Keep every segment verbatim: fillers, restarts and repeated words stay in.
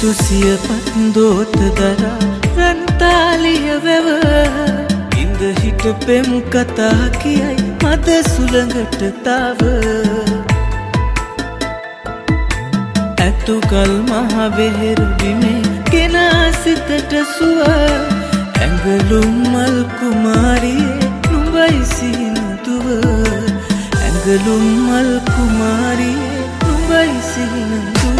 සුදු සියපත් දෝත දරා රන්තාලිය වැව ඉඳ හිට පෙම් කතා කියයි මද සුළඟට තාව ඇතුකල් මහ වෙහෙර බිමේ ගෙනා සිතට සුව ඇඟලුම් මල් කුමාරියේ නුඹයි සිහින දුව ඇඟලුම් මල් කුමාරියේ නුඹයි සිහින දුව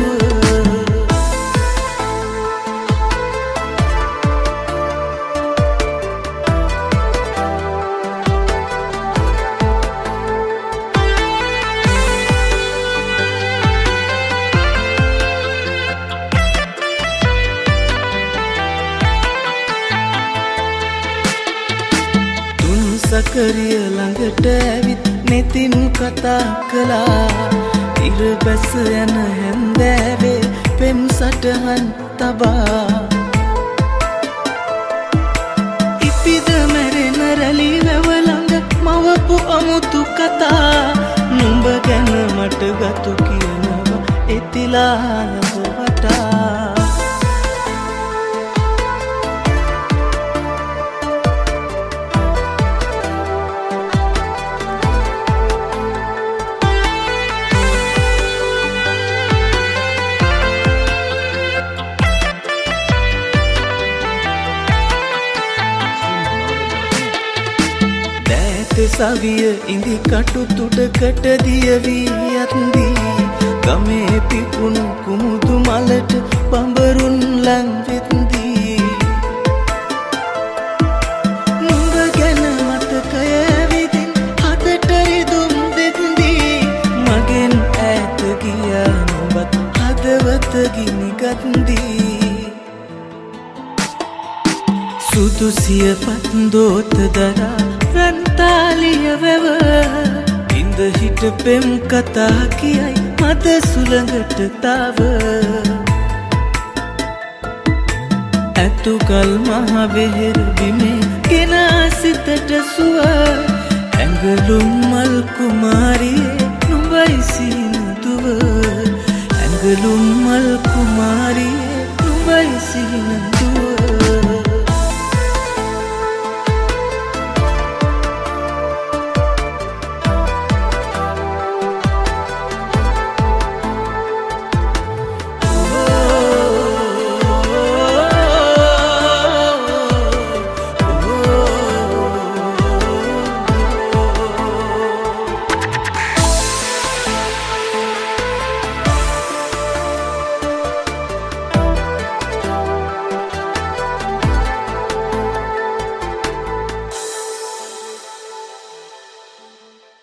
සකරිය ළඟට ඇවිත් නෙතින් කතා කළා ඉර බැස යන හැන්දෑවේ පෙම් සටහන් තබා ඉපිද මැරෙන රැලි වැව ළඟ මවපු අමුතු කතා නුඹ ගැන මට ගතු කියනවා එතිලා වටා සවිය ඉඳි කටු තුඩකට දිය වී යත්දී ගමේ පිපුණු කුමුදු මලට බඹරුන් ලං වෙත්දී නුඹ ගැන මතකය ඇවිදින් හදට රිදුම් දෙත්දී මගෙන් ඈත ගියා නුඹත් හදවත ගිනිගත්දී සුදු සියපත් දෝත දරා රන්තාලිය වැව ඉඳ හිට පෙම් කතා කියයි මද සුළඟට තාව ඇතුකල් මහ වෙහෙර බිමේ ගෙනා සිතට සුව ඇඟලුම් මල් කුමාරියේ නුඹයි සිහින දුව ඇඟලුම් මල් කුමාරියේ නුඹයි සිහින